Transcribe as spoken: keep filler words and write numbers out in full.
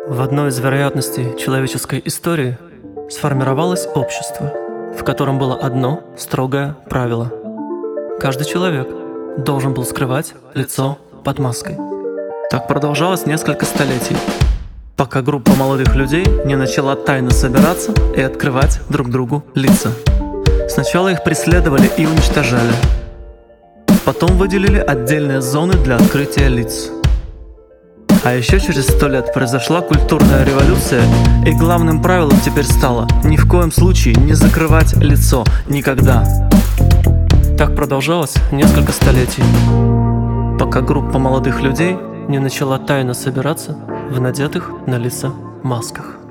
В одной из вероятностей человеческой истории сформировалось общество, в котором было одно строгое правило. Каждый человек должен был скрывать лицо под маской. Так продолжалось несколько столетий, пока группа молодых людей не начала тайно собираться и открывать друг другу лица. Сначала их преследовали и уничтожали. Потом выделили отдельные зоны для открытия лиц. А еще через сто лет произошла культурная революция, и главным правилом теперь стало ни в коем случае не закрывать лицо никогда. Так продолжалось несколько столетий, пока группа молодых людей не начала тайно собираться в надетых на лица масках.